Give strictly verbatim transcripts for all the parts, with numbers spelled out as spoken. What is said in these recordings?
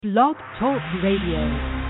Blog Talk Radio.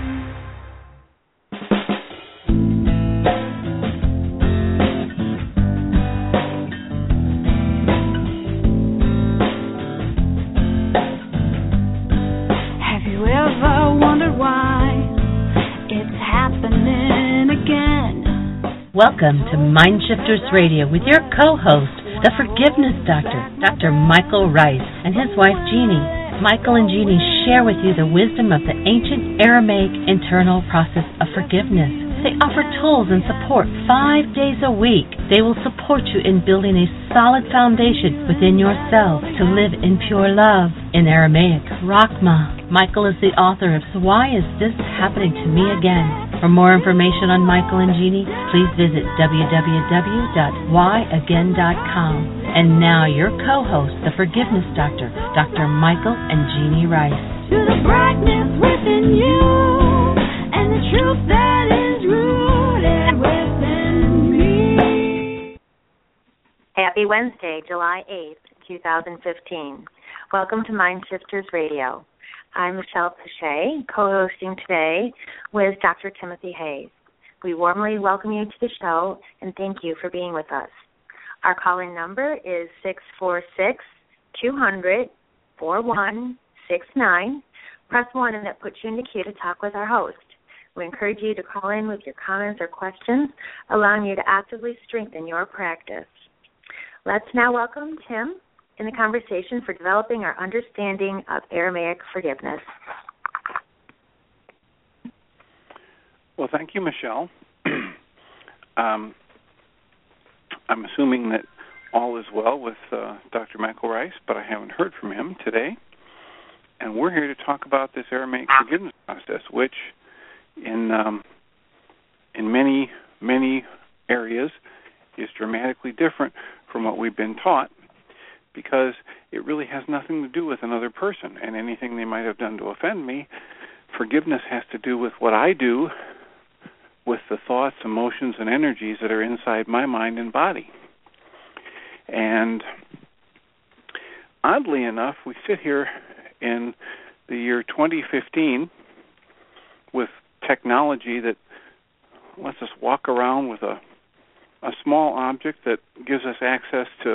Welcome to Mindshifters Radio with your co-host, the Forgiveness Doctor, Doctor Michael Ryce, and his wife Jeanie. Michael and Jeanie share with you the wisdom of the ancient Aramaic internal process of forgiveness. They offer tools and support five days a week. They will support you in building a solid foundation within yourself to live in pure love. In Aramaic, Rachma. Michael is the author of So Why Is This Happening to Me Again? For more information on Michael and Jeanie, please visit w w w dot why again dot com. And now your co-host, the Forgiveness Doctor, Doctor Michael and Jeanie Ryce. To the brightness within you and the truth that is rooted within me. Happy Wednesday, July eighth, twenty fifteen. Welcome to Mindshifters Radio. I'm Michelle Pache, co-hosting today with Doctor Timothy Hayes. We warmly welcome you to the show and thank you for being with us. Our calling number is six four six, two hundred, four one six nine. Press one and that puts you in the queue to talk with our host. We encourage you to call in with your comments or questions, allowing you to actively strengthen your practice. Let's now welcome Tim in the conversation for developing our understanding of Aramaic forgiveness. Well, thank you, Michelle. um, I'm assuming that all is well with uh, Doctor Michael Ryce, but I haven't heard from him today. And we're here to talk about this Aramaic forgiveness process, which in um, in many, many areas is dramatically different from what we've been taught, because it really has nothing to do with another person and anything they might have done to offend me. Forgiveness has to do with what I do with the thoughts, emotions, and energies that are inside my mind and body. And oddly enough, we sit here in the year twenty fifteen with technology that lets us walk around with a, a small object that gives us access to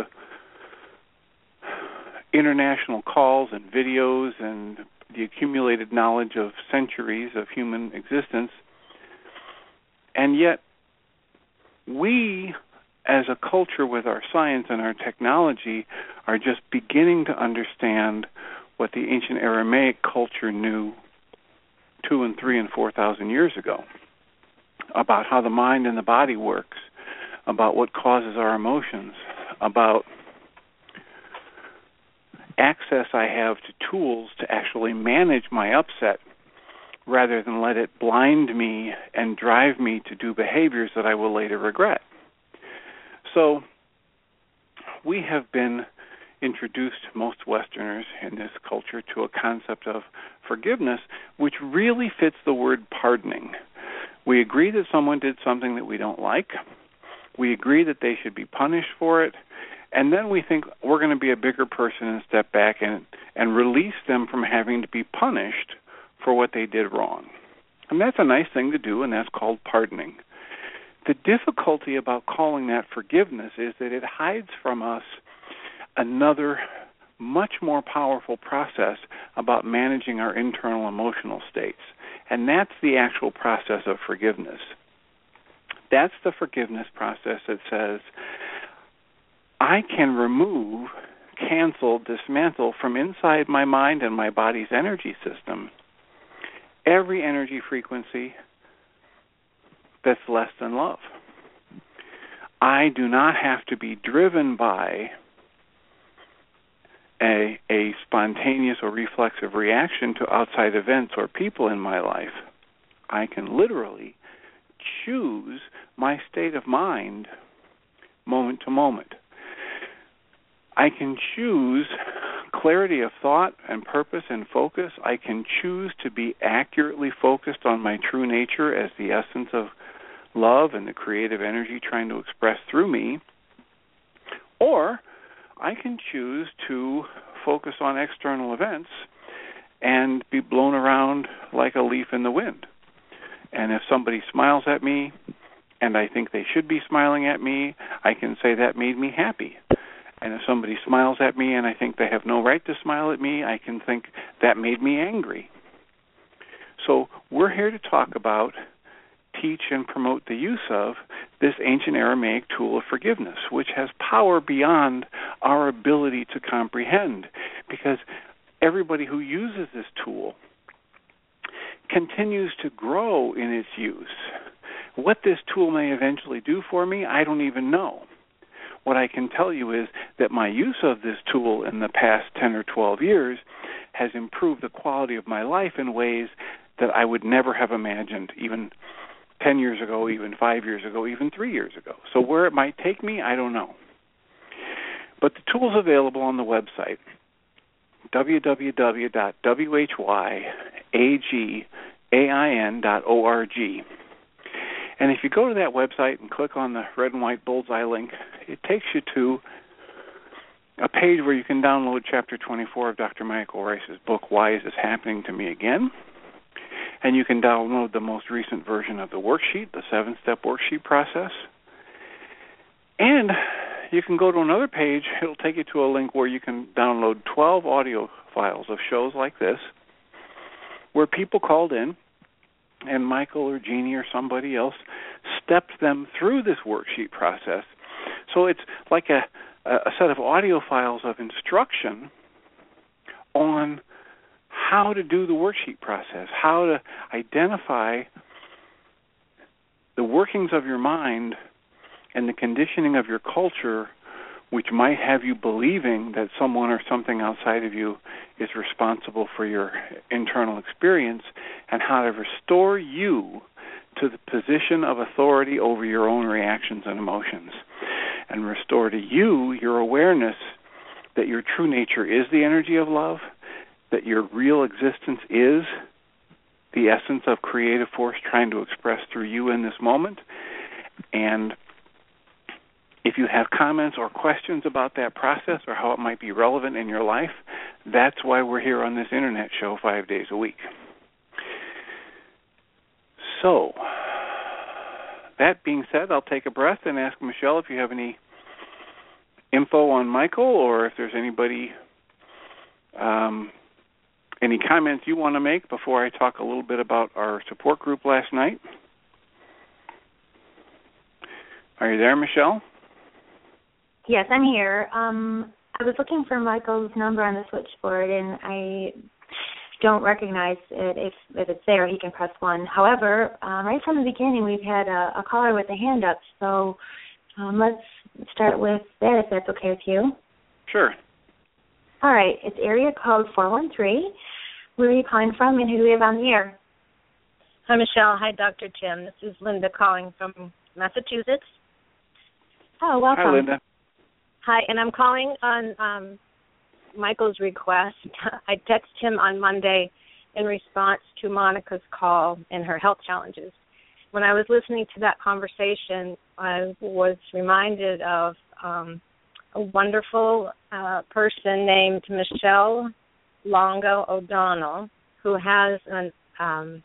international calls and videos and the accumulated knowledge of centuries of human existence. And yet, we, as a culture with our science and our technology, are just beginning to understand what the ancient Aramaic culture knew two and three and four thousand years ago about how the mind and the body works, about what causes our emotions, about access I have to tools to actually manage my upset rather than let it blind me and drive me to do behaviors that I will later regret. So we have been introduced, most Westerners in this culture, to a concept of forgiveness which really fits the word pardoning. We agree that someone did something that we don't like. We agree that they should be punished for it. And then we think we're going to be a bigger person and step back and, and release them from having to be punished for what they did wrong. And that's a nice thing to do, and that's called pardoning. The difficulty about calling that forgiveness is that it hides from us another much more powerful process about managing our internal emotional states, and that's the actual process of forgiveness. That's the forgiveness process that says, I can remove, cancel, dismantle from inside my mind and my body's energy system every energy frequency that's less than love. I do not have to be driven by a, a spontaneous or reflexive reaction to outside events or people in my life. I can literally choose my state of mind moment to moment. I can choose clarity of thought and purpose and focus. I can choose to be accurately focused on my true nature as the essence of love and the creative energy trying to express through me. Or I can choose to focus on external events and be blown around like a leaf in the wind. And if somebody smiles at me and I think they should be smiling at me, I can say that made me happy. And if somebody smiles at me and I think they have no right to smile at me, I can think that made me angry. So we're here to talk about, teach, and promote the use of this ancient Aramaic tool of forgiveness, which has power beyond our ability to comprehend, because everybody who uses this tool continues to grow in its use. What this tool may eventually do for me, I don't even know. What I can tell you is that my use of this tool in the past ten or twelve years has improved the quality of my life in ways that I would never have imagined, even ten years ago, even five years ago, even three years ago. So where it might take me, I don't know. But the tool's available on the website, w w w dot whyagain dot org. And if you go to that website and click on the red and white bullseye link, it takes you to a page where you can download Chapter twenty-four of Doctor Michael Rice's book, Why Is This Happening to Me Again? And you can download the most recent version of the worksheet, the seven-step worksheet process. And you can go to another page. It'll take you to a link where you can download twelve audio files of shows like this, where people called in and Michael or Jeannie or somebody else stepped them through this worksheet process. So it's like a, a set of audio files of instruction on how to do the worksheet process, how to identify the workings of your mind and the conditioning of your culture, which might have you believing that someone or something outside of you is responsible for your internal experience, and how to restore you to the position of authority over your own reactions and emotions, and restore to you your awareness that your true nature is the energy of love, that your real existence is the essence of creative force trying to express through you in this moment. And if you have comments or questions about that process or how it might be relevant in your life, that's why we're here on this internet show five days a week. So, that being said, I'll take a breath and ask Michelle if you have any info on Michael, or if there's anybody, um, any comments you want to make before I talk a little bit about our support group last night. Are you there, Michelle? Yes, I'm here. Um, I was looking for Michael's number on the switchboard, and I don't recognize it. If, if it's there, he can press one. However, um, right from the beginning, we've had a, a caller with a hand up, so um, let's start with that, if that's okay with you. Sure. All right. It's area code four one three. Where are you calling from, and who do we have on the air? Hi, Michelle. Hi, Doctor Tim. This is Linda calling from Massachusetts. Oh, welcome. Hi, Linda. Hi, and I'm calling on um, Michael's request. I texted him on Monday in response to Monica's call and her health challenges. When I was listening to that conversation, I was reminded of um, a wonderful uh, person named Michelle Longo O'Donnell, who has a um,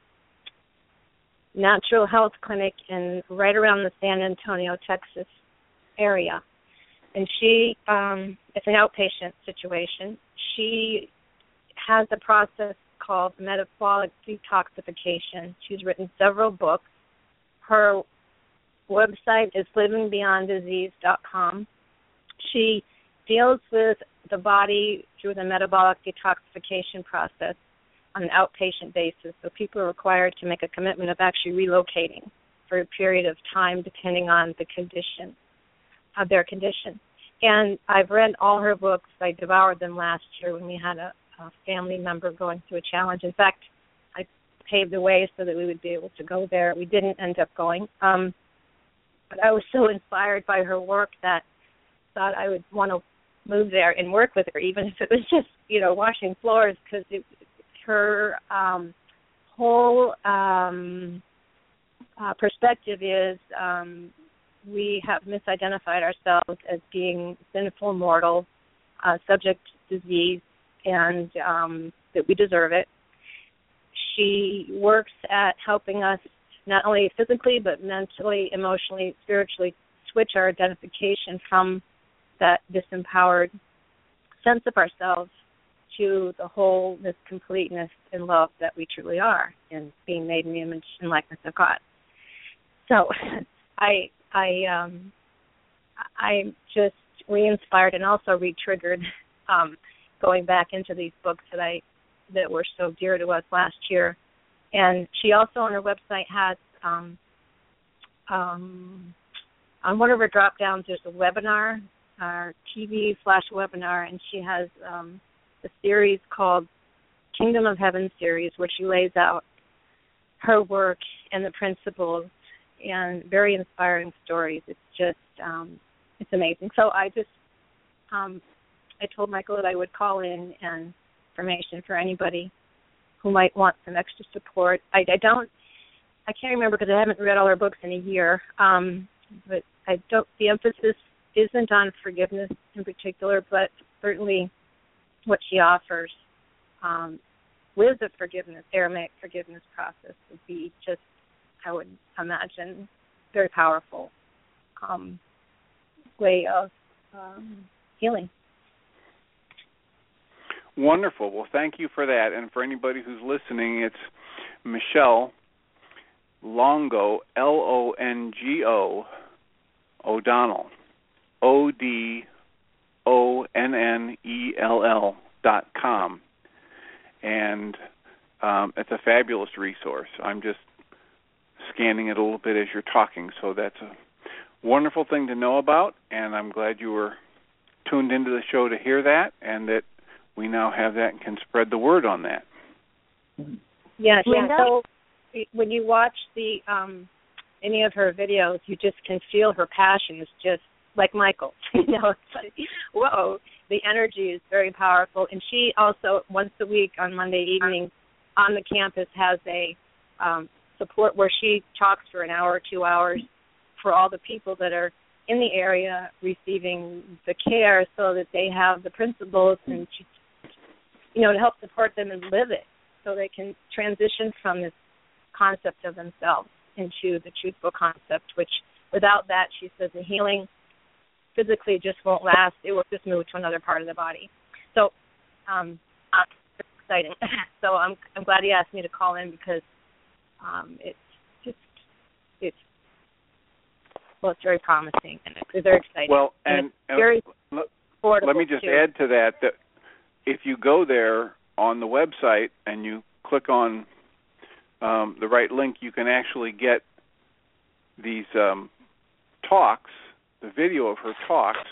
natural health clinic in right around the San Antonio, Texas area. And she, um, it's an outpatient situation. She has a process called metabolic detoxification. She's written several books. Her website is living beyond disease dot com. She deals with the body through the metabolic detoxification process on an outpatient basis. So people are required to make a commitment of actually relocating for a period of time depending on the condition of their condition. And I've read all her books. I devoured them last year when we had a, a family member going through a challenge. In fact, I paved the way so that we would be able to go there. We didn't end up going. Um, but I was so inspired by her work that I thought I would want to move there and work with her, even if it was just, you know, washing floors, because her um, whole um, uh, perspective is um, we have misidentified ourselves as being sinful, mortal, uh, subject to disease, and um, that we deserve it, she works at helping us not only physically but mentally, emotionally, spiritually switch our identification from that disempowered sense of ourselves to the wholeness, completeness, and love that we truly are in being made in the image and likeness of God. So I I um I'm just re-inspired and also re-triggered um, going back into these books that I that were so dear to us last year. And she also on her website has um, um, on one of her drop downs there's a webinar, our T V flash webinar, and she has um, a series called Kingdom of Heaven series where she lays out her work and the principles and very inspiring stories. It's just um, it's amazing. So I just um, I told Michael that I would call in and information for anybody who might want some extra support. I, I don't I can't remember because I haven't read all her books in a year. Um, but I don't. The emphasis isn't on forgiveness in particular, but certainly what she offers um, with the forgiveness, Aramaic forgiveness process would be just, I would imagine, very powerful um, way of um, healing. Wonderful. Well, thank you for that. And for anybody who's listening, it's Michelle Longo, L O N G O, O'Donnell, O D O N N E L L dot com. And um, it's a fabulous resource. I'm just scanning it a little bit as you're talking, so that's a wonderful thing to know about, and I'm glad you were tuned into the show to hear that, and that we now have that and can spread the word on that. Yes, yeah, so when you watch the um, any of her videos, you just can feel her passion. It's just like Michael. You know, it's like, whoa, the energy is very powerful. And she also, once a week on Monday evenings on the campus, has a um, support where she talks for an hour or two hours for all the people that are in the area receiving the care so that they have the principles and, she, you know, to help support them and live it so they can transition from this concept of themselves into the truthful concept, which without that, she says, the healing physically just won't last. It will just move to another part of the body. So um, it's exciting. So I'm I'm glad he asked me to call in because um, it's just, it's, well, it's very promising and it's very exciting. Well, and, and it's very and affordable let me just too. add to that that if you go there on the website and you click on um, the right link, you can actually get these um, talks, the video of her talks.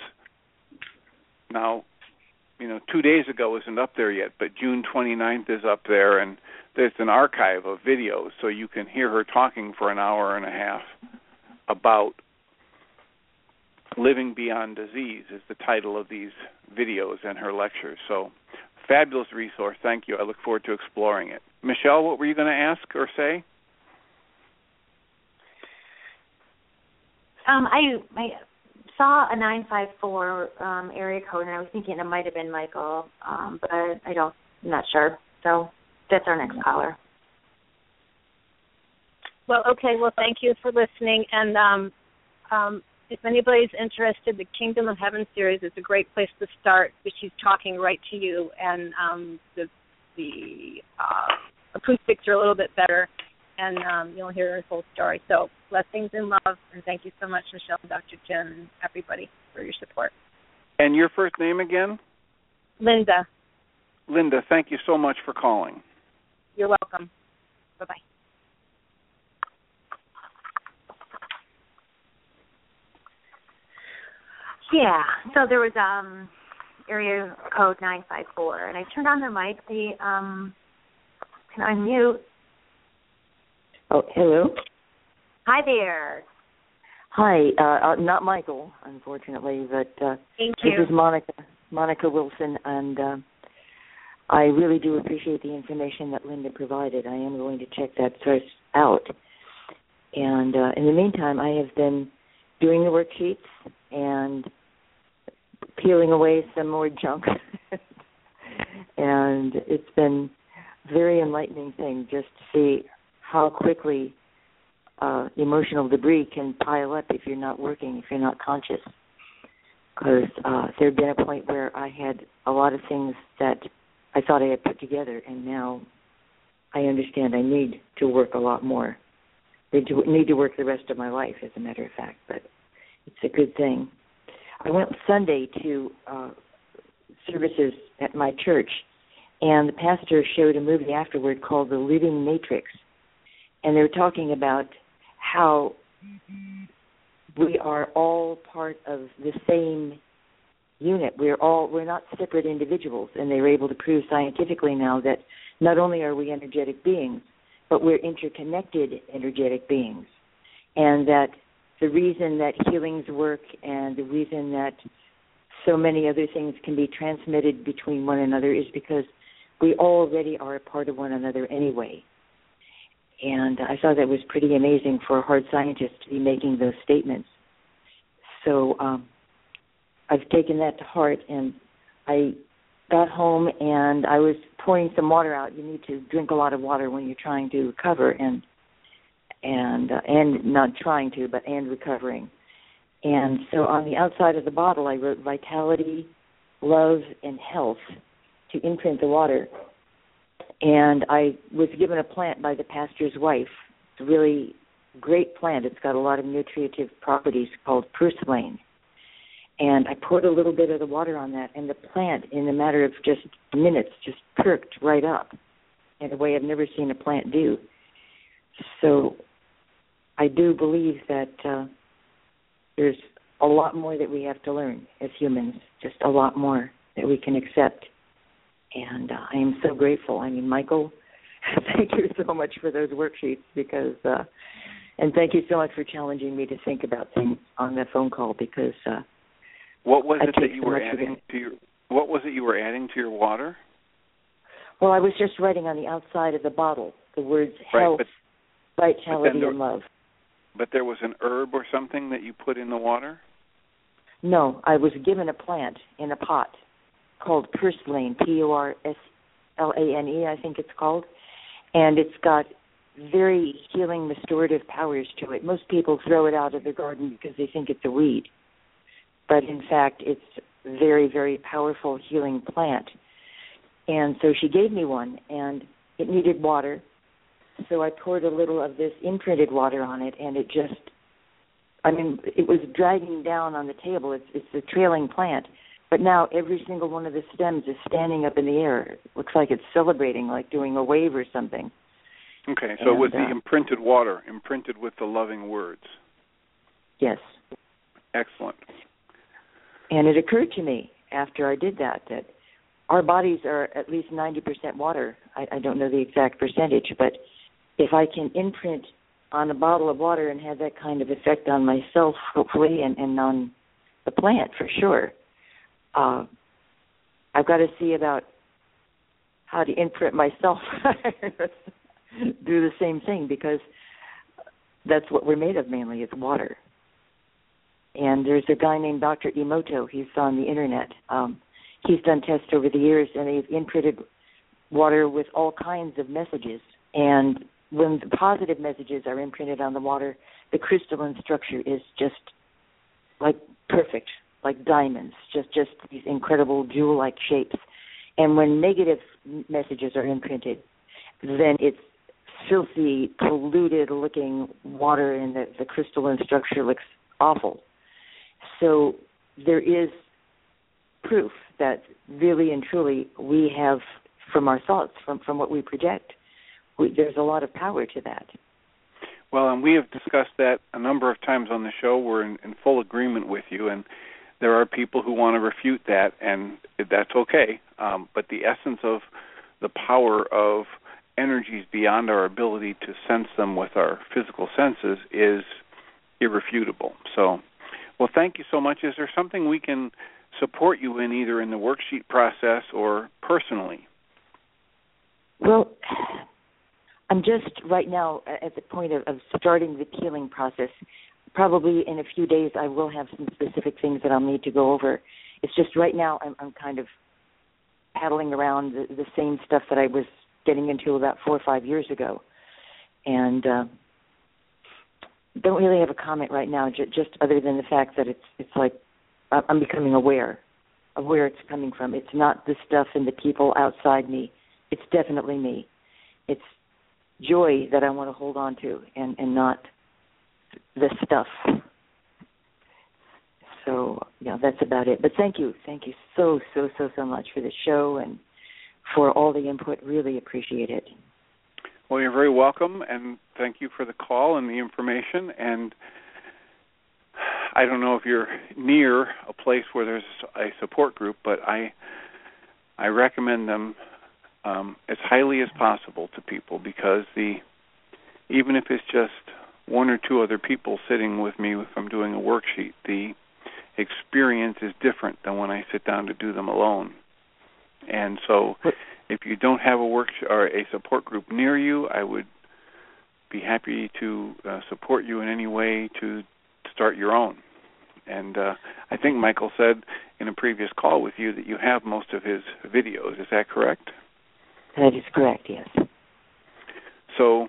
Now, you know, two days ago isn't up there yet, but June twenty-ninth is up there, and there's an archive of videos, so you can hear her talking for an hour and a half about Living Beyond Disease is the title of these videos and her lectures. So, fabulous resource. Thank you. I look forward to exploring it. Michelle, what were you going to ask or say? Um, I, I saw a nine five four um, area code, and I was thinking it might have been Michael, um, but I don't, I'm not sure. So that's our next caller. Well, okay. Well, thank you for listening. And um, um, if anybody's interested, the Kingdom of Heaven series is a great place to start, because she's talking right to you, and um, the the uh, acoustics are a little bit better, and um, you'll hear her whole story. So blessings and love, and thank you so much, Michelle, Doctor Jim, and everybody for your support. And your first name again? Linda. Linda, thank you so much for calling. You're welcome. Bye-bye. Yeah, so there was um, area code nine five four, and I turned on their mic. They um, can unmute. Oh, hello. Hi there. Hi, uh, uh, not Michael, unfortunately, but uh, Thank this you. is Monica, Monica Wilson, and uh, I really do appreciate the information that Linda provided. I am going to check that first out. And uh, in the meantime, I have been doing the worksheets and peeling away some more junk. And it's been very enlightening thing just to see how quickly uh, emotional debris can pile up if you're not working, if you're not conscious. Because uh, there had been a point where I had a lot of things that I thought I had put together, and now I understand I need to work a lot more. I need to, need to work the rest of my life, as a matter of fact, but it's a good thing. I went Sunday to uh, services at my church, and the pastor showed a movie afterward called The Living Matrix, and they were talking about how we are all part of the same unit. We're all we're not separate individuals, and they were able to prove scientifically now that not only are we energetic beings, but we're interconnected energetic beings, and that the reason that healings work and the reason that so many other things can be transmitted between one another is because we already are a part of one another anyway. And I thought that was pretty amazing for a hard scientist to be making those statements. So um, I've taken that to heart, and I got home and I was pouring some water out. You need to drink a lot of water when you're trying to recover, and and uh, and not trying to, but and recovering. And so on the outside of the bottle, I wrote vitality, love, and health to imprint the water. And I was given a plant by the pastor's wife. It's a really great plant. It's got a lot of nutritive properties called purslane. And I poured a little bit of the water on that, and the plant, in a matter of just minutes, just perked right up in a way I've never seen a plant do. So I do believe that uh, there's a lot more that we have to learn as humans, just a lot more that we can accept. And uh, I am so grateful. I mean, Michael, thank you so much for those worksheets because, uh, and thank you so much for challenging me to think about things on that phone call because. Uh, what was I it that you were adding to your? What was it you were adding to your water? Well, I was just writing on the outside of the bottle the words right, health, but, vitality, but there, and love. But there was an herb or something that you put in the water? No, I was given a plant in a pot called purslane, P U R S L A N E, I think it's called, and it's got very healing, restorative powers to it. Most people throw it out of their garden because they think it's a weed, but in fact, it's a very, very powerful healing plant. And so she gave me one, and it needed water, so I poured a little of this imprinted water on it, and it just, I mean, it was dragging down on the table. It's, it's a trailing plant. But now every single one of the stems is standing up in the air. It looks like it's celebrating, like doing a wave or something. Okay, so and, it was uh, the imprinted water, imprinted with the loving words. Yes. Excellent. And it occurred to me after I did that that our bodies are at least ninety percent water. I, I don't know the exact percentage, but if I can imprint on a bottle of water and have that kind of effect on myself, hopefully, and, and on the plant for sure, Uh, I've got to see about how to imprint myself, do the same thing, because that's what we're made of mainly, is water. And there's a guy named Doctor Emoto. He's on the Internet. Um, he's done tests over the years, and they've imprinted water with all kinds of messages. And when the positive messages are imprinted on the water, the crystalline structure is just like perfect, like diamonds, just, just these incredible jewel-like shapes. And when negative messages are imprinted, then it's filthy, polluted-looking water, and the, the crystalline structure looks awful. So there is proof that really and truly we have, from our thoughts, from, from what we project, we, there's a lot of power to that. Well, and we have discussed that a number of times on the show. We're in, in full agreement with you, and there are people who want to refute that, and that's okay. Um, but the essence of the power of energies beyond our ability to sense them with our physical senses is irrefutable. So, well, thank you so much. Is there something we can support you in, either in the worksheet process or personally? Well, I'm just right now at the point of, of starting the healing process. Probably in a few days I will have some specific things that I'll need to go over. It's just right now I'm, I'm kind of paddling around the, the same stuff that I was getting into about four or five years ago. And uh, don't really have a comment right now, j- just other than the fact that it's it's like I'm becoming aware of where it's coming from. It's not the stuff and the people outside me. It's definitely me. It's joy that I want to hold on to, and, and not the stuff. So, yeah, that's about it. But thank you. Thank you so, so, so, so much for the show and for all the input. Really appreciate it. Well, you're very welcome, and thank you for the call and the information. And I don't know if you're near a place where there's a support group, but I I recommend them um, as highly as possible to people, because the even if it's just one or two other people sitting with me if I'm doing a worksheet, the experience is different than when I sit down to do them alone. And so if you don't have a work or a support group near you, I would be happy to uh, support you in any way to start your own. And uh, I think Michael said in a previous call with you that you have most of his videos. Is that correct? That is correct, yes. So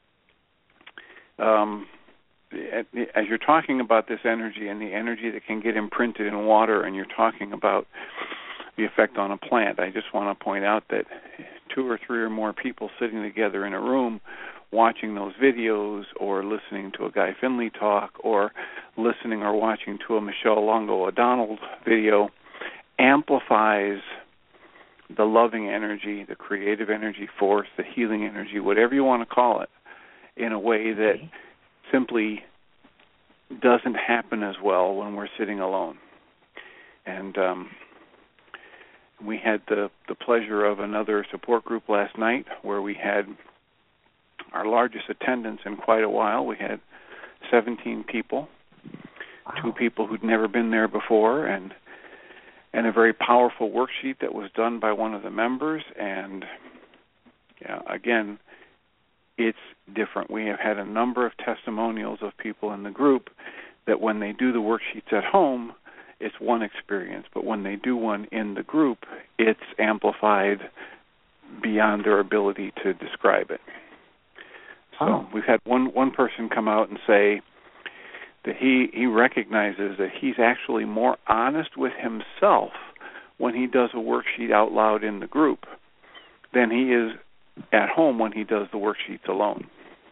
um, as you're talking about this energy and the energy that can get imprinted in water, and you're talking about the effect on a plant, I just want to point out that two or three or more people sitting together in a room watching those videos, or listening to a Guy Finley talk, or listening or watching to a Michelle Longo O'Donnell video, amplifies the loving energy, the creative energy force, the healing energy, whatever you want to call it, in a way that simply doesn't happen as well when we're sitting alone. And um, we had the, the pleasure of another support group last night where we had our largest attendance in quite a while. We had seventeen people, wow. two people who'd never been there before, and and a very powerful worksheet that was done by one of the members. And yeah, again, it's different. We have had a number of testimonials of people in the group that when they do the worksheets at home, it's one experience, but when they do one in the group, it's amplified beyond their ability to describe it. So oh. we've had one, one person come out and say that he, he recognizes that he's actually more honest with himself when he does a worksheet out loud in the group than he is at home when he does the worksheets alone.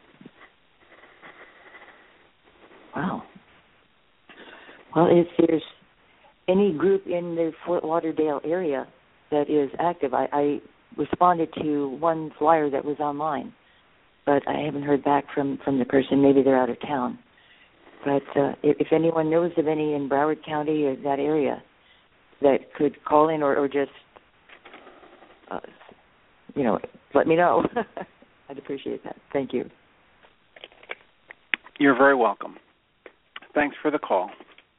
Wow. Well, if there's any group in the Fort Lauderdale area that is active, I, I responded to one flyer that was online, but I haven't heard back from, from the person. Maybe they're out of town. But uh, if, if anyone knows of any in Broward County or that area that could call in or, or just, uh, you know, let me know. I'd appreciate that. Thank you. You're very welcome. Thanks for the call.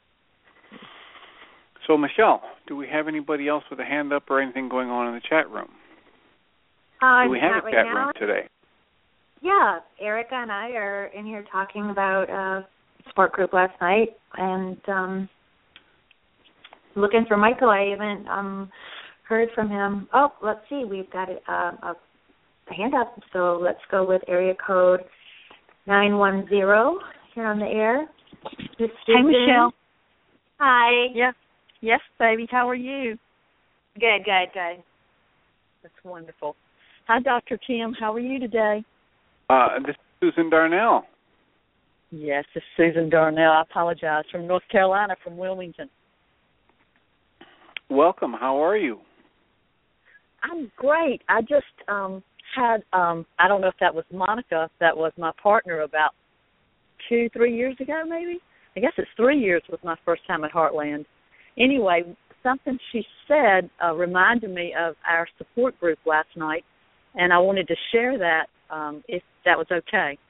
So, Michelle, do we have anybody else with a hand up or anything going on in the chat room? Uh, do we have a right chat now. room today? Yeah, Erica and I are in here talking about a support group last night, and um, looking for Michael. I haven't um, heard from him. Oh, let's see. We've got a, a, a hand up, so let's go with area code nine one zero here on the air. Hey, Michelle. Hi. Yes, yes, baby. How are you? Good, good, good. That's wonderful. Hi, Doctor Tim. How are you today? Uh, this is Susan Darnell. Yes, this is Susan Darnell. I apologize. From North Carolina, from Wilmington. Welcome. How are you? I'm great. I just um, had, um, I don't know if that was Monica, that was my partner about two, three years ago maybe. I guess it's three years was my first time at Heartland. Anyway, something she said uh, reminded me of our support group last night, and I wanted to share that um, if that was okay.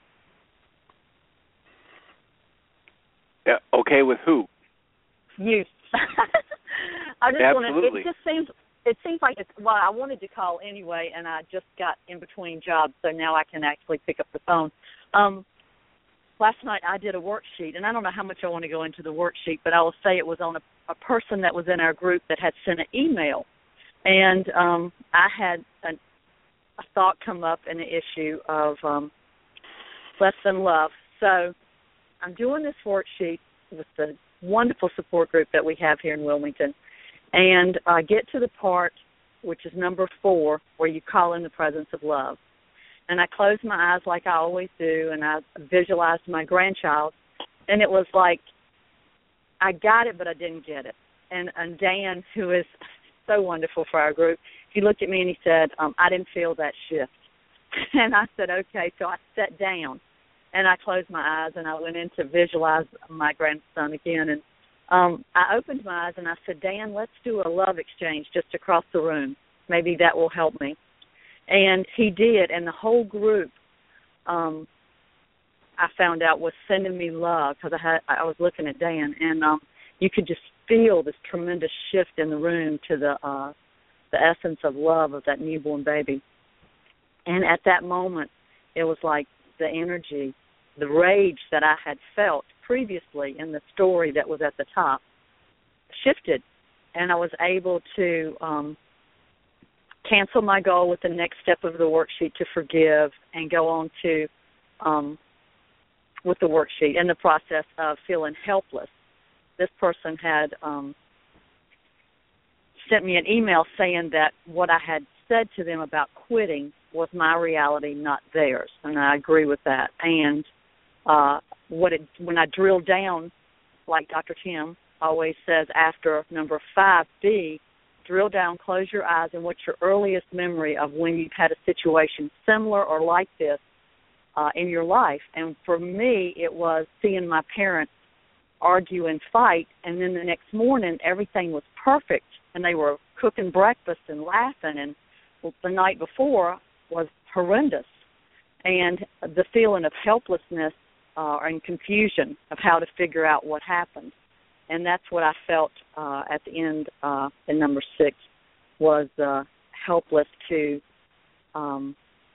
Yeah, okay with who? You. I just Absolutely. want to, it just seems, it seems like it's, well, I wanted to call anyway, and I just got in between jobs, so now I can actually pick up the phone. Um, last night I did a worksheet, and I don't know how much I want to go into the worksheet, but I will say it was on a, a person that was in our group that had sent an email, and um, I had an a thought come up in the issue of um, less than love. So I'm doing this worksheet with the wonderful support group that we have here in Wilmington, and I get to the part, which is number four, where you call in the presence of love. And I closed my eyes like I always do, and I visualized my grandchild, and it was like I got it, but I didn't get it. And, and Dan, who is so wonderful for our group, he looked at me and he said, um, I didn't feel that shift. And I said, okay. So I sat down, and I closed my eyes, and I went in to visualize my grandson again. And um, I opened my eyes, and I said, Dan, let's do a love exchange just across the room. Maybe that will help me. And he did, and the whole group, um, I found out, was sending me love, because I had I was looking at Dan, and um, you could just feel this tremendous shift in the room to the uh, the essence of love of that newborn baby. And at that moment, it was like the energy, the rage that I had felt previously in the story that was at the top shifted, and I was able to um, cancel my goal with the next step of the worksheet to forgive and go on to um, with the worksheet in the process of feeling helpless. This person had um, sent me an email saying that what I had said to them about quitting was my reality, not theirs, and I agree with that. And uh, what it, when I drill down, like Doctor Tim always says after number five B, drill down, close your eyes, and what's your earliest memory of when you've had a situation similar or like this uh, in your life? And for me, it was seeing my parents argue and fight, and then the next morning everything was perfect, and they were cooking breakfast and laughing, and the night before was horrendous. And the feeling of helplessness uh, and confusion of how to figure out what happened. And that's what I felt uh, at the end uh, in number six, was uh, helpless to um,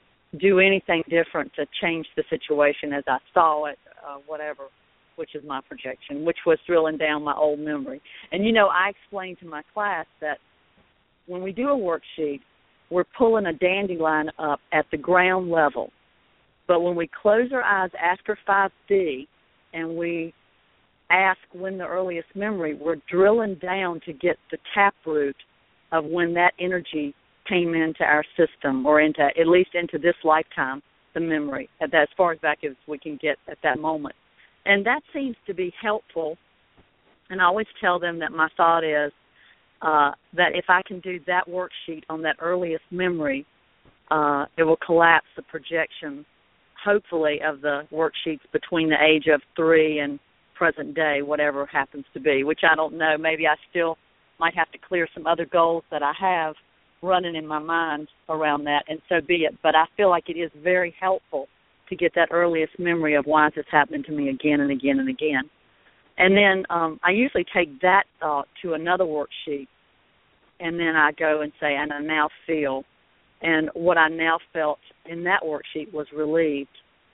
do anything different to change the situation as I saw it, uh, whatever, which is my projection, which was drilling down my old memory. And, you know, I explained to my class that when we do a worksheet, we're pulling a dandelion up at the ground level. But when we close our eyes after five B and we ask when the earliest memory, we're drilling down to get the taproot of when that energy came into our system, or into at least into this lifetime, the memory, at that, as far as back as we can get at that moment. And that seems to be helpful. And I always tell them that my thought is uh, that if I can do that worksheet on that earliest memory, uh, it will collapse the projection, hopefully, of the worksheets between the age of three and present day, whatever happens to be, which I don't know. Maybe I still might have to clear some other goals that I have running in my mind around that, and so be it. But I feel like it is very helpful to get that earliest memory of why is this happening to me again and again and again. And then um, I usually take that thought to another worksheet, and then I go and say, and I now feel. And what I now felt in that worksheet was relieved.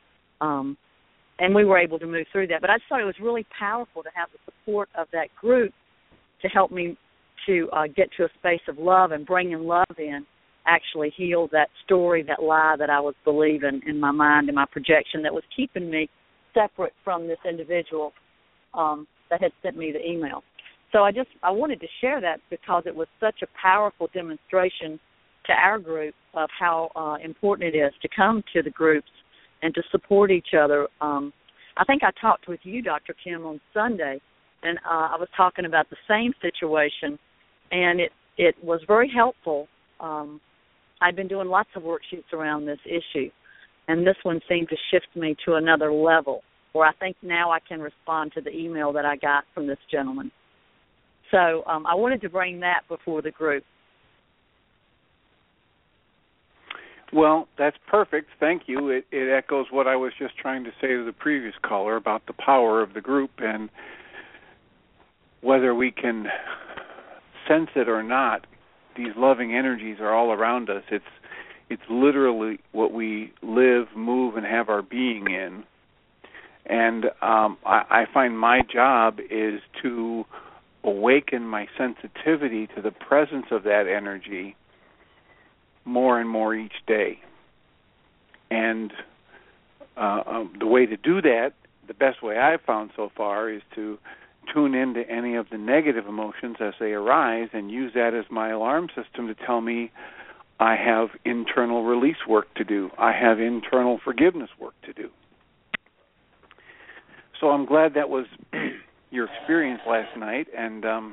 Um, and we were able to move through that. But I just thought it was really powerful to have the support of that group to help me to uh, get to a space of love, and bringing love in actually healed that story, that lie that I was believing in my mind and my projection that was keeping me separate from this individual um, that had sent me the email. So I just I wanted to share that because it was such a powerful demonstration to our group of how uh, important it is to come to the groups and to support each other. Um, I think I talked with you, Doctor Kim, on Sunday, and uh, I was talking about the same situation, and it, it was very helpful. Um, I've been doing lots of worksheets around this issue, and this one seemed to shift me to another level where I think now I can respond to the email that I got from this gentleman. So um, I wanted to bring that before the group. Well, that's perfect. Thank you. It, it echoes what I was just trying to say to the previous caller about the power of the group, and whether we can sense it or not, these loving energies are all around us. It's it's literally what we live, move, and have our being in. And um, I, I find my job is to awaken my sensitivity to the presence of that energy more and more each day. And uh, um, the way to do that, the best way I've found so far, is to tune into any of the negative emotions as they arise and use that as my alarm system to tell me I have internal release work to do. I have internal forgiveness work to do. So I'm glad that was your experience last night, and um,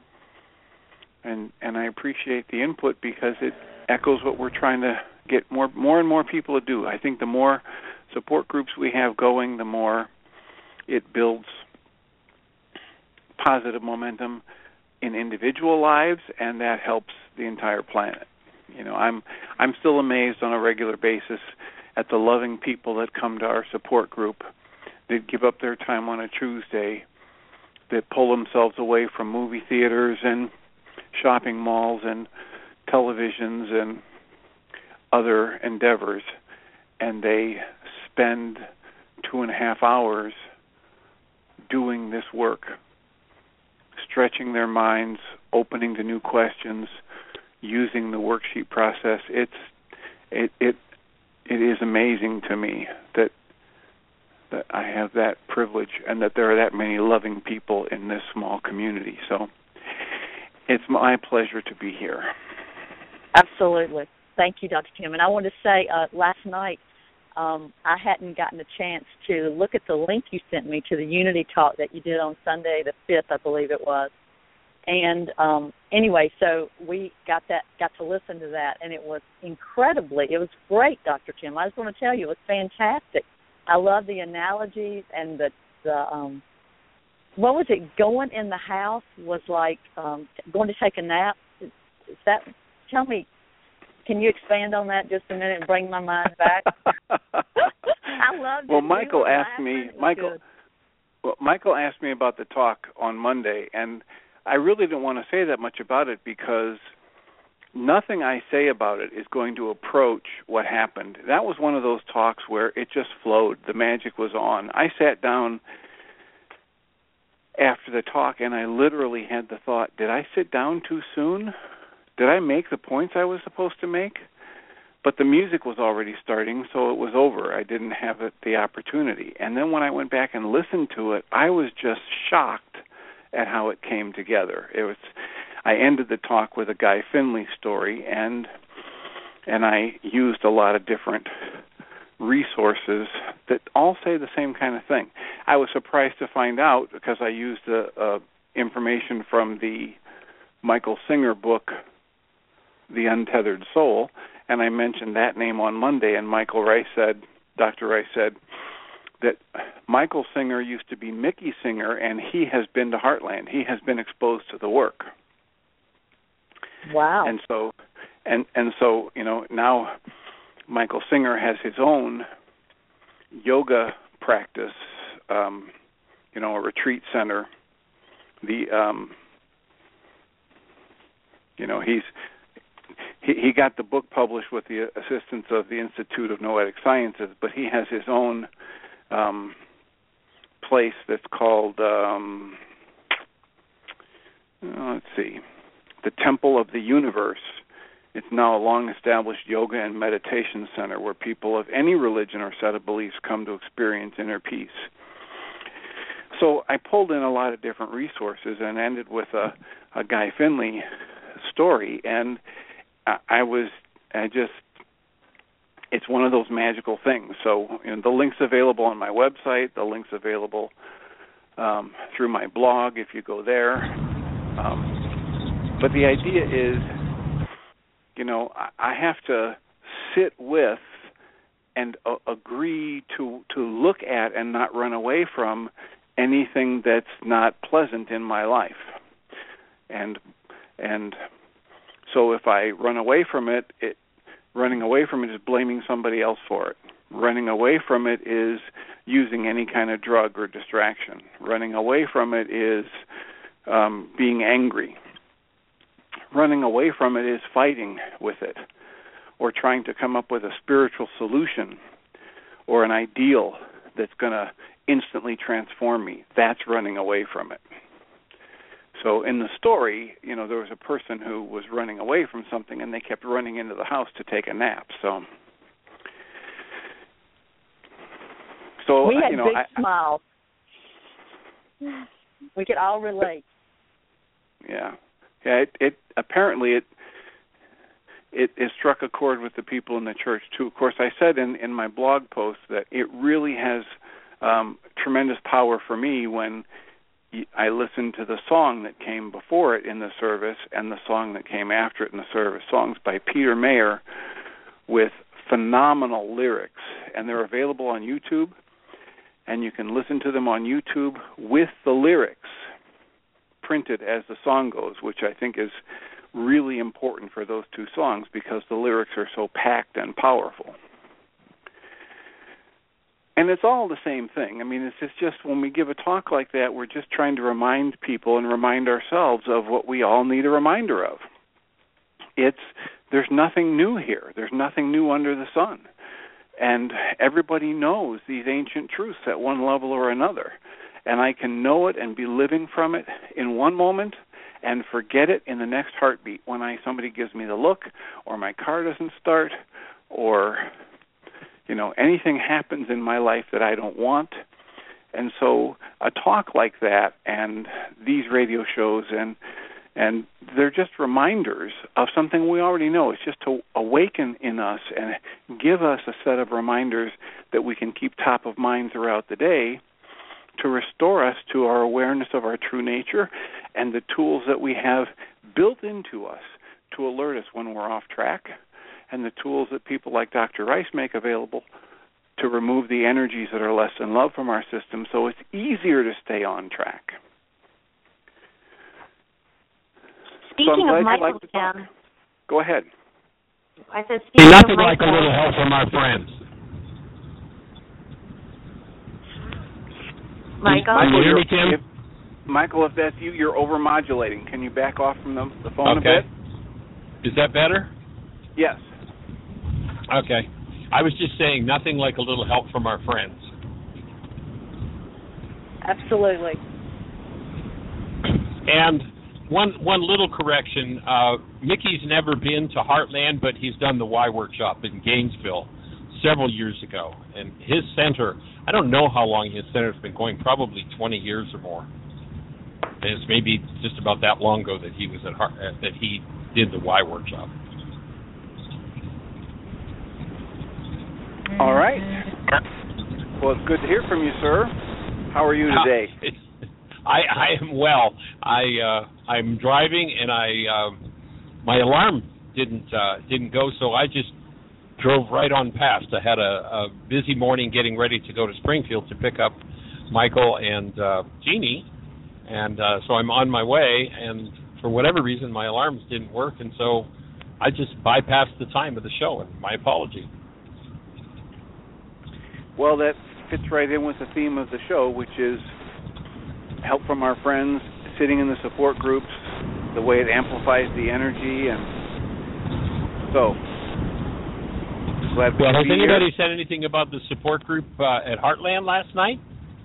and and I appreciate the input because it echoes what we're trying to get more more and more people to do. I think the more support groups we have going, the more it builds positive momentum in individual lives, and that helps the entire planet. You know, I'm I'm still amazed on a regular basis at the loving people that come to our support group, that give up their time on a Tuesday, that pull themselves away from movie theaters and shopping malls and televisions and other endeavors, and they spend two and a half hours doing this work, stretching their minds, opening to new questions, using the worksheet process. It's it it it is amazing to me that that I have that privilege and that there are that many loving people in this small community. So it's my pleasure to be here. Absolutely. Thank you, Doctor Tim. And I wanted to say, uh, last night, um, I hadn't gotten a chance to look at the link you sent me to the Unity talk that you did on Sunday the fifth, I believe it was. And um, anyway, so we got that, got to listen to that, and it was incredibly, it was great, Doctor Tim. I just want to tell you, it was fantastic. I love the analogies and the, the um, what was it, going in the house was like um, going to take a nap. Is, is that, tell me, can you expand on that just a minute and bring my mind back? I love it. Well, Michael asked me, Michael, well, Michael asked me about the talk on Monday, and I really didn't want to say that much about it because nothing I say about it is going to approach what happened. That was one of those talks where it just flowed. The magic was on. I sat down after the talk, and I literally had the thought, did I sit down too soon? Did I make the points I was supposed to make? But the music was already starting, so it was over. I didn't have it, the opportunity. And then when I went back and listened to it, I was just shocked at how it came together. It was. I ended the talk with a Guy Finley story, and and I used a lot of different resources that all say the same kind of thing. I was surprised to find out, because I used the uh, information from the Michael Singer book, The Untethered Soul, and I mentioned that name on Monday, and Michael Rice said, Doctor Rice said, that Michael Singer used to be Mickey Singer, and he has been to Heartland. He has been exposed to the work. Wow. And so, and and so, you know, now Michael Singer has his own yoga practice, um, you know, a retreat center. The, um, you know, he's he, he got the book published with the assistance of the Institute of Noetic Sciences, but he has his own um, place that's called, um, oh, let's see, the Temple of the Universe. It's now a long-established yoga and meditation center where people of any religion or set of beliefs come to experience inner peace. So I pulled in a lot of different resources and ended with a, a Guy Finley story, and I, I was, I just, it's one of those magical things. So, you know, the link's available on my website, the link's available um, through my blog if you go there. Um, but the idea is, you know, I, I have to sit with and uh, agree to to look at and not run away from anything that's not pleasant in my life. And and so if I run away from it, it running away from it is blaming somebody else for it. Running away from it is using any kind of drug or distraction. Running away from it is um, being angry. Running away from it is fighting with it, or trying to come up with a spiritual solution or an ideal that's going to instantly transform me. That's running away from it. So in the story, you know, there was a person who was running away from something, and they kept running into the house to take a nap. So, so we had you know, big I, smiles. We could all relate. Yeah, yeah. It, it apparently it, it it struck a chord with the people in the church too. Of course, I said in in my blog post that it really has um, tremendous power for me when I listened to the song that came before it in the service and the song that came after it in the service. Songs by Peter Mayer with phenomenal lyrics, and they're available on YouTube. And you can listen to them on YouTube with the lyrics printed as the song goes, which I think is really important for those two songs because the lyrics are so packed and powerful. And it's all the same thing. I mean, it's just, just when we give a talk like that, we're just trying to remind people and remind ourselves of what we all need a reminder of. It's there's nothing new here. There's nothing new under the sun. And everybody knows these ancient truths at one level or another. And I can know it and be living from it in one moment and forget it in the next heartbeat when I somebody gives me the look or my car doesn't start or, you know, anything happens in my life that I don't want. And so a talk like that and these radio shows and And they're just reminders of something we already know. It's just to awaken in us and give us a set of reminders that we can keep top of mind throughout the day to restore us to our awareness of our true nature and the tools that we have built into us to alert us when we're off track, and the tools that people like Doctor Rice make available to remove the energies that are less than love from our system so it's easier to stay on track. Speaking so of Michael, like Jim, go ahead. I said, speaking Nothing of like a Michael, little help from our friends. Michael, Can you hear me, if, Tim? if, Michael, if that's you, you're over-modulating. Can you back off from the, the phone okay. a bit? Is that better? Yes. Okay. I was just saying nothing like a little help from our friends. Absolutely. And one one little correction, uh, Mickey's never been to Heartland, but he's done the Y Workshop in Gainesville several years ago. And his center, I don't know how long his center's been going, probably twenty years or more. And it's maybe just about that long ago that he was at Heart, uh, that he did the Y Workshop. All right. Well, it's good to hear from you, sir. How are you today? Uh, I, I am well. I uh, I'm driving, and I uh, my alarm didn't uh, didn't go, so I just drove right on past. I had a, a busy morning getting ready to go to Springfield to pick up Michael and uh, Jeannie, and uh, so I'm on my way. And for whatever reason, my alarms didn't work, and so I just bypassed the time of the show. And my apology. Well, that fits right in with the theme of the show, which is help from our friends, sitting in the support groups, the way it amplifies the energy, and so glad we Well, has be anybody here. said anything about the support group uh, at Heartland last night?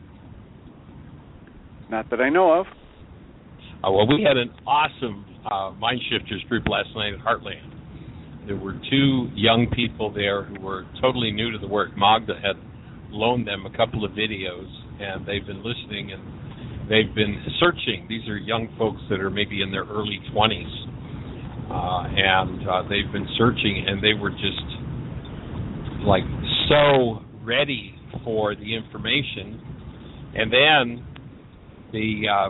Not that I know of. Uh, well, we had an awesome uh, Mind Shifters group last night at Heartland. There were two young people there who were totally new to the work. Magda had loaned them a couple of videos, and they've been listening, and they've been searching. These are young folks that are maybe in their early twenties, uh, and uh, they've been searching, and they were just like so ready for the information. And then the uh,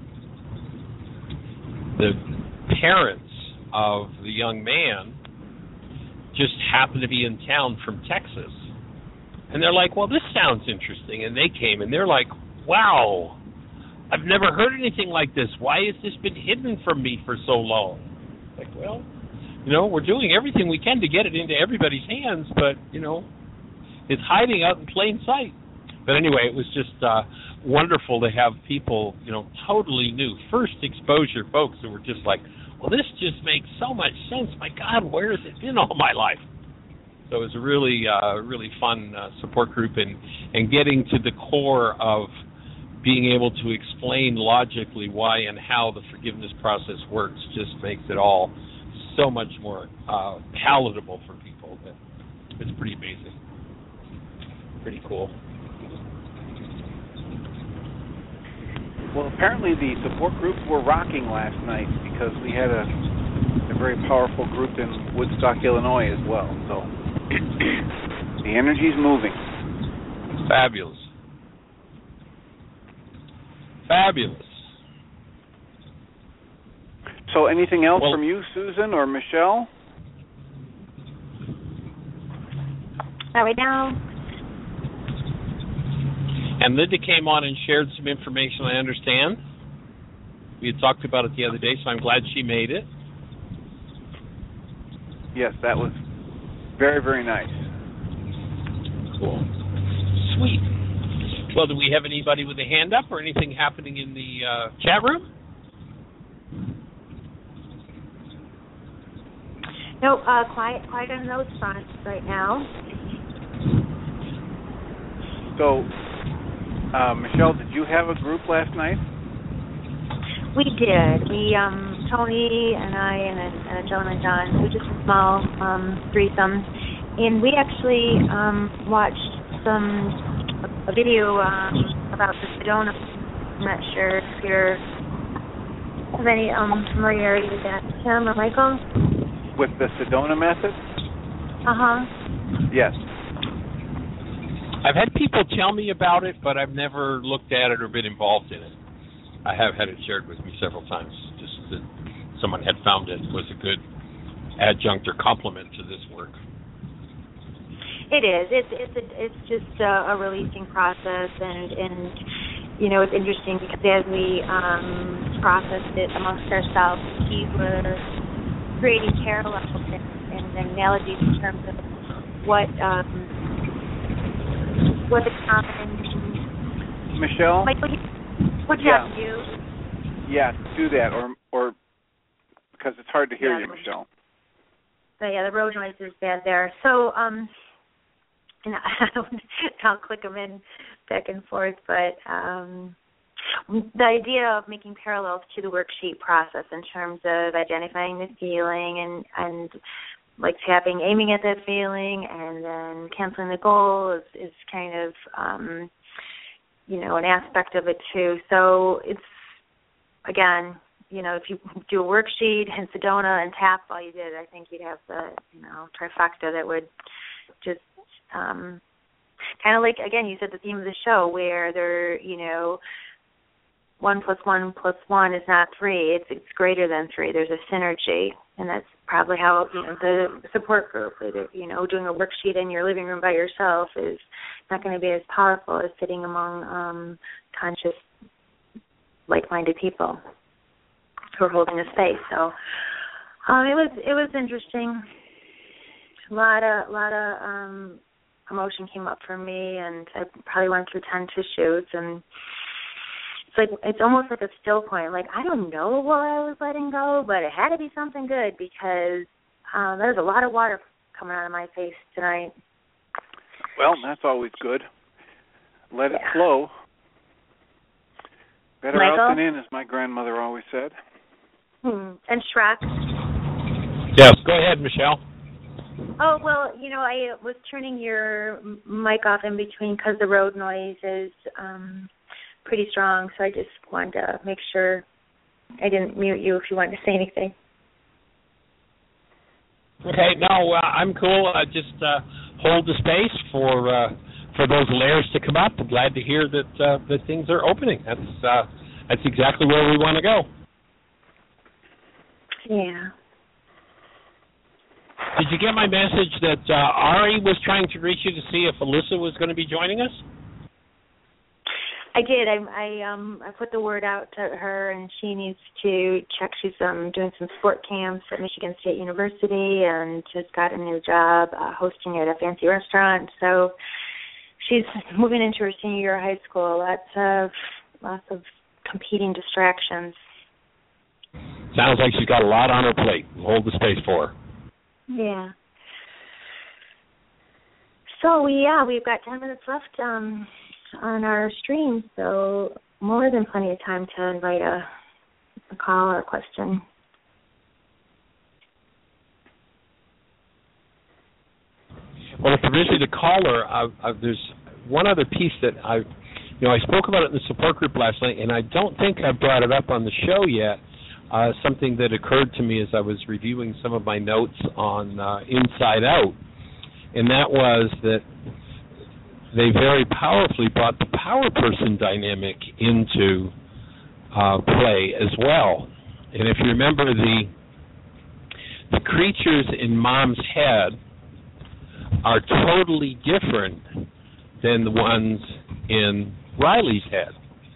the parents of the young man just happened to be in town from Texas, and they're like, well, this sounds interesting, and they came, and they're like, wow, I've never heard anything like this. Why has this been hidden from me for so long? Like, well, you know, we're doing everything we can to get it into everybody's hands, but, you know, it's hiding out in plain sight. But anyway, it was just uh, wonderful to have people, you know, totally new, first exposure folks who were just like, well, this just makes so much sense. My God, where has it been all my life? So it was a really, uh, really fun uh, support group, and, and getting to the core of being able to explain logically why and how the forgiveness process works just makes it all so much more uh, palatable for people. That it's pretty amazing. Pretty cool. Well, apparently the support groups were rocking last night because we had a, a very powerful group in Woodstock, Illinois as well. So the energy's moving. Fabulous. Fabulous. So anything else well, from you, Susan or Michelle? Not right now. And Linda came on and shared some information, I understand. We had talked about it the other day, so I'm glad she made it. Yes, that was very, very nice. Cool. Sweet. Well, do we have anybody with a hand up or anything happening in the uh, chat room? No, uh, quiet, quiet on those fronts right now. So, uh, Michelle, did you have a group last night? We did. We, um, Tony and I and a, and a gentleman, John, it was just a small um, threesome, and we actually um, watched some a, a video um, about the Sedona. I'm not sure if you're have any um, familiarity with that, Tim or Michael. With the Sedona method? Uh-huh. Yes. I've had people tell me about it, but I've never looked at it or been involved in it. I have had it shared with me several times, just that someone had found it was a good adjunct or complement to this work. It is. It's it's a, it's just a, a releasing process, and, and you know, it's interesting because as we um, processed it amongst ourselves, he was creating parallels and, and analogies in terms of what um, what the common. Michelle. Michael, what you yeah. have to do? Yeah, do that, or or because it's hard to hear yeah, you, Michelle. So yeah, the road noise is bad there. So um, and I'll click them in back and forth, but um, the idea of making parallels to the worksheet process in terms of identifying the feeling and and like tapping, aiming at that feeling, and then canceling the goal is, is kind of um, you know, an aspect of it too. So it's, again, you know, if you do a worksheet and Sedona and tap all you did, I think you'd have the, you know, trifecta that would just um, kind of like, again, you said the theme of the show where they're, you know, one plus one plus one is not three. It's it's greater than three. There's a synergy, and that's probably how, you know, the support group, you know, doing a worksheet in your living room by yourself is not going to be as powerful as sitting among um, conscious, like-minded people who are holding a space. So um, it was it was interesting. A lot of lot of um, emotion came up for me, and I probably went through ten tissues, and it's like it's almost like a still point. Like, I don't know what I was letting go, but it had to be something good because um, there's a lot of water coming out of my face tonight. Well, that's always good. Let yeah. it flow. Better Michael? out than in, as my grandmother always said. Hmm. And Shrek. Yes, go ahead, Michelle. Oh, well, you know, I was turning your mic off in between because the road noise is um, pretty strong, so I just wanted to make sure I didn't mute you if you wanted to say anything. Okay, no, uh, I'm cool. Uh, just uh, hold the space for uh, for those layers to come up. I'm glad to hear that uh, that things are opening. That's uh, that's exactly where we want to go. Yeah. Did you get my message that uh, Ari was trying to reach you to see if Alyssa was going to be joining us? I did. I, I um I put the word out to her, and she needs to check. She's um doing some sport camps at Michigan State University, and just got a new job uh, hosting at a fancy restaurant. So she's moving into her senior year of high school. Lots of lots of competing distractions. Sounds like she's got a lot on her plate. Hold the space for her. Yeah. So we yeah we've got ten minutes left um on our stream. So more than plenty of time to invite a, a call or a question. Well, if there isn't a caller, I, I, there's one other piece that I, you know, I spoke about it in the support group last night, and I don't think I brought it up on the show yet. Uh, something that occurred to me as I was reviewing some of my notes on uh, Inside Out, and that was that they very powerfully brought the power person dynamic into uh, play as well. And if you remember, the the creatures in Mom's head are totally different than the ones in Riley's head.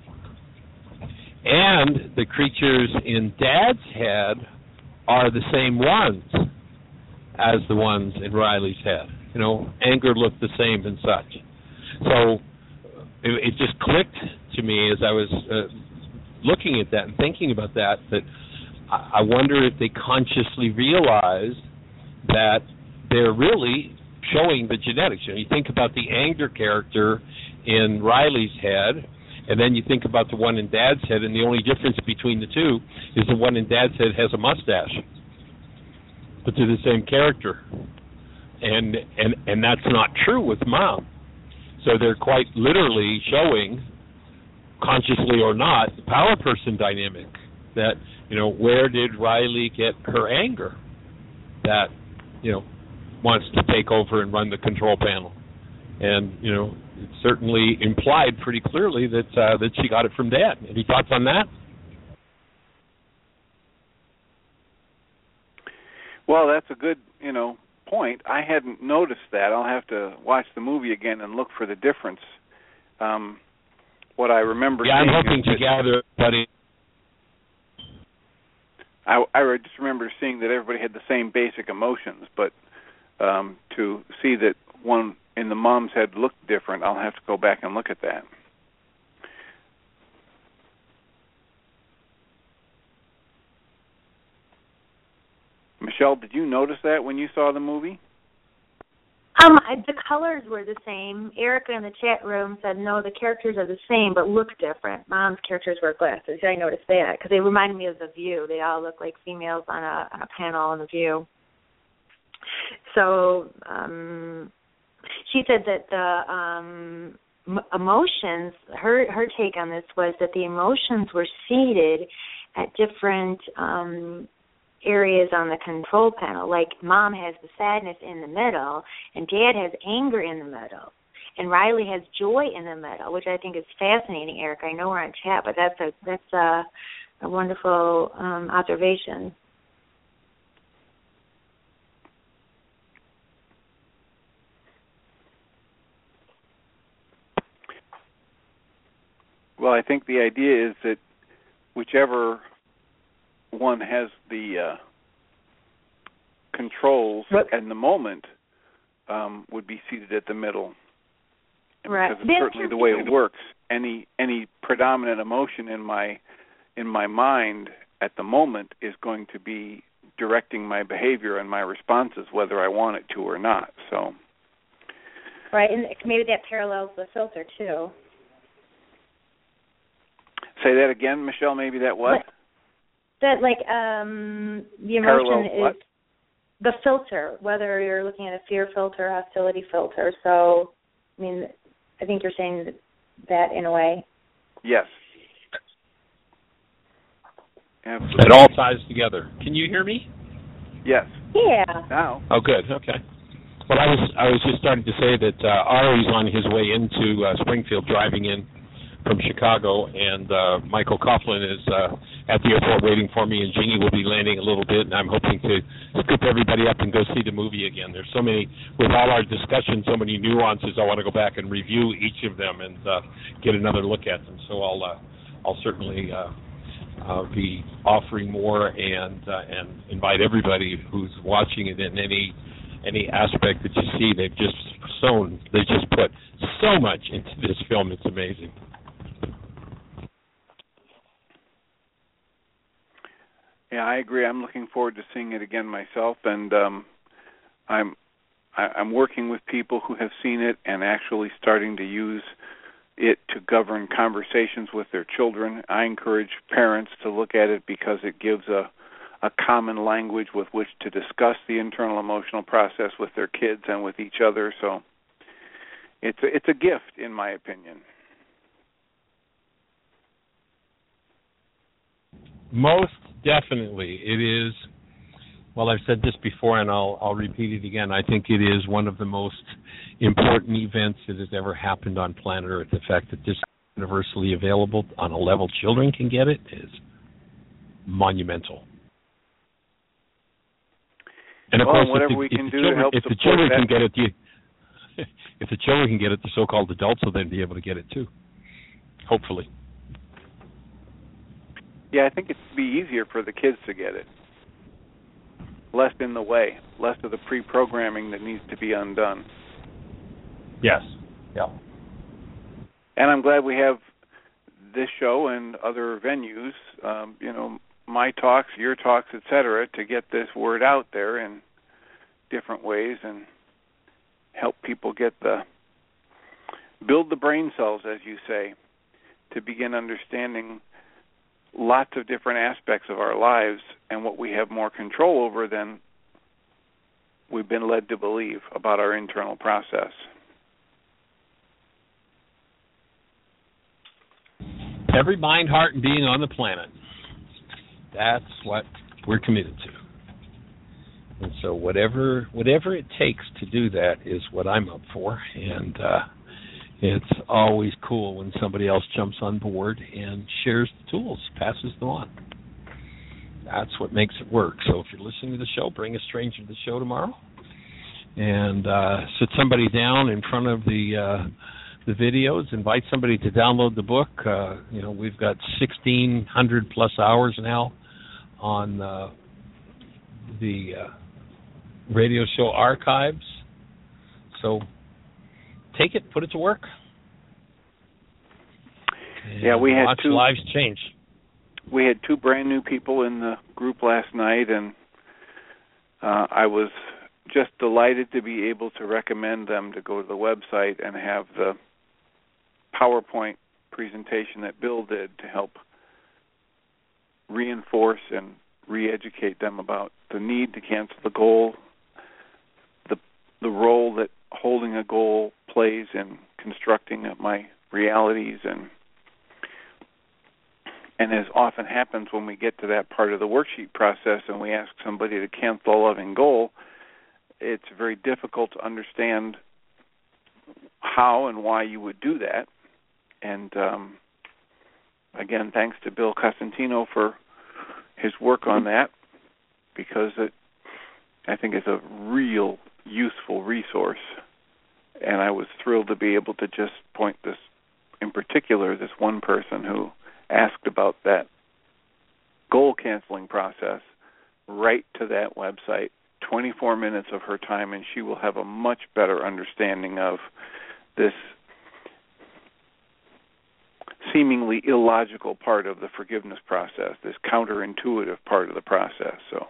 And the creatures in Dad's head are the same ones as the ones in Riley's head. You know, anger looked the same and such. So it, it just clicked to me as I was uh, looking at that and thinking about that, that I, I wonder if they consciously realized that they're really showing the genetics. You know, you think about the anger character in Riley's head, and then you think about the one in Dad's head, and the only difference between the two is the one in Dad's head has a mustache. But they're the same character. And and and that's not true with Mom. So they're quite literally showing, consciously or not, the power person dynamic. That, you know, where did Riley get her anger? That, you know, wants to take over and run the control panel. And, you know, it certainly implied pretty clearly that uh, that she got it from Dad. Any thoughts on that? Well, that's a good, you know, point. I hadn't noticed that. I'll have to watch the movie again and look for the difference. Um, what I remember yeah, seeing... I'm hoping to gather, buddy. I, I just remember seeing that everybody had the same basic emotions, but um, to see that one in the mom's head looked different, I'll have to go back and look at that. Michelle, did you notice that when you saw the movie? Um, I, the colors were the same. Erica in the chat room said, no, the characters are the same, but look different. Mom's characters wear glasses. I noticed that because they reminded me of The View. They all look like females on a, on a panel on The View. So um, she said that the um, m- emotions, her, her take on this was that the emotions were seated at different um areas on the control panel. Like Mom has the sadness in the middle, and Dad has anger in the middle, and Riley has joy in the middle, which I think is fascinating, Eric. I know we're on chat, but that's a that's a, a wonderful um, observation. Well, I think the idea is that whichever one has the uh, controls what? in the moment um, would be seated at the middle. Right. Because it's certainly the way it works. Any any predominant emotion in my in my mind at the moment is going to be directing my behavior and my responses, whether I want it to or not. So. Right, and maybe that parallels the filter too. Say that again, Michelle. Maybe that what? what? That, like, um, the emotion Parallel is what? the filter, whether you're looking at a fear filter, hostility filter. So, I mean, I think you're saying that in a way. Yes. Absolutely. It all ties together. Can you hear me? Yes. Yeah. Now. Oh, good. Okay. Well, I was I was just starting to say that uh, Ari's on his way into uh, Springfield, driving in from Chicago, and uh, Michael Coughlin is uh, at the airport waiting for me, and Jeannie will be landing a little bit, and I'm hoping to scoop everybody up and go see the movie again. There's so many, with all our discussion, so many nuances. I want to go back and review each of them and uh, get another look at them. So I'll uh, I'll certainly uh, uh, be offering more and uh, and invite everybody who's watching it in any any aspect that you see. They've just sown, they just put so much into this film. It's amazing. Yeah, I agree. I'm looking forward to seeing it again myself, and um, I'm I, I'm working with people who have seen it and actually starting to use it to govern conversations with their children. I encourage parents to look at it because it gives a, a common language with which to discuss the internal emotional process with their kids and with each other. So it's a, it's a gift, in my opinion. Most definitely. It is, well, I've said this before and I'll, I'll repeat it again. I think it is one of the most important events that has ever happened on planet Earth. The fact that this is universally available on a level children can get it is monumental. And of well, course, whatever if the, we if can the do children, to help if the support children that. can get it, the, if the children can get it, the so-called adults will then be able to get it too. Hopefully. Yeah, I think it'd be easier for the kids to get it. Less in the way, less of the pre-programming that needs to be undone. Yes. Yeah. And I'm glad we have this show and other venues, um, you know, my talks, your talks, et cetera, to get this word out there in different ways and help people get the, build the brain cells, as you say, to begin understanding lots of different aspects of our lives and what we have more control over than we've been led to believe about our internal process. Every mind, heart, and being on the planet. That's what we're committed to. And so whatever whatever it takes to do that is what I'm up for. And uh, it's always cool when somebody else jumps on board and shares the tools, passes them on. That's what makes it work. So if you're listening to the show, bring a stranger to the show tomorrow. And uh, sit somebody down in front of the... Uh, the videos, invite somebody to download the book. Uh, you know, we've got sixteen hundred plus hours now on uh, the uh, radio show archives. So take it, put it to work. Yeah, we had watch two lives change. We had two brand new people in the group last night, and uh, I was just delighted to be able to recommend them to go to the website and have the PowerPoint presentation that Bill did to help reinforce and re-educate them about the need to cancel the goal, the the role that holding a goal plays in constructing my realities, and and as often happens when we get to that part of the worksheet process and we ask somebody to cancel a loving goal, it's very difficult to understand how and why you would do that. And um, again, thanks to Bill Costantino for his work on that, because it, I think, is a real useful resource. And I was thrilled to be able to just point this, in particular, this one person who asked about that goal canceling process right to that website, twenty-four minutes of her time, and she will have a much better understanding of this seemingly illogical part of the forgiveness process, this counterintuitive part of the process. So,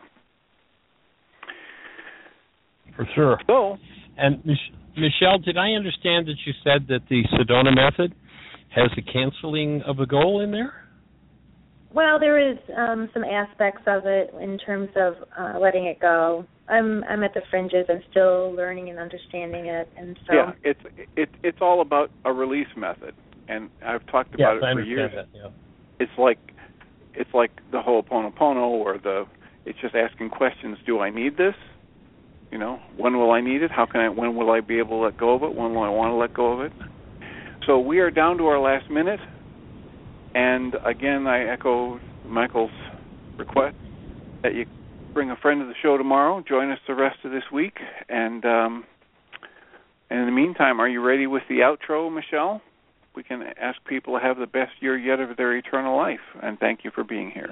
for sure. So, and Mich- Michelle, did I understand that you said that the Sedona method has the canceling of a goal in there? Well, there is um, some aspects of it in terms of uh, letting it go. I'm I'm at the fringes. I'm still learning and understanding it, and so yeah, it's it, it's all about a release method. And I've talked about yes, it I for years. That, yeah. It's like it's like the Ho'oponopono, or the it's just asking questions. Do I need this? You know, when will I need it? How can I? When will I be able to let go of it? When will I want to let go of it? So we are down to our last minute. And again, I echo Michael's request that you bring a friend to the show tomorrow. Join us the rest of this week. And, um, and in the meantime, are you ready with the outro, Michelle? We can ask people to have the best year yet of their eternal life. And thank you for being here.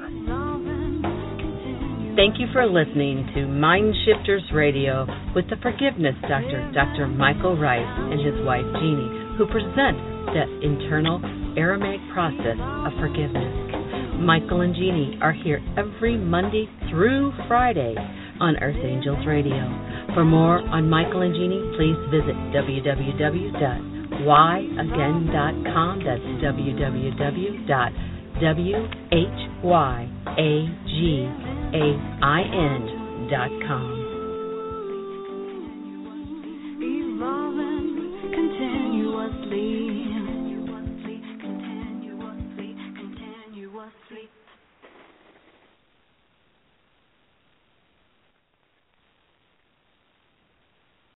Thank you for listening to Mind Shifters Radio with the Forgiveness Doctor, Doctor Michael Rice, and his wife Jeanie, who present the internal Aramaic process of forgiveness. Michael and Jeanie are here every Monday through Friday on Earth Angels Radio. For more on Michael and Jeanie, please visit w w w dot whyagain dot com. That's w w w dot w h y a g a i n dot com.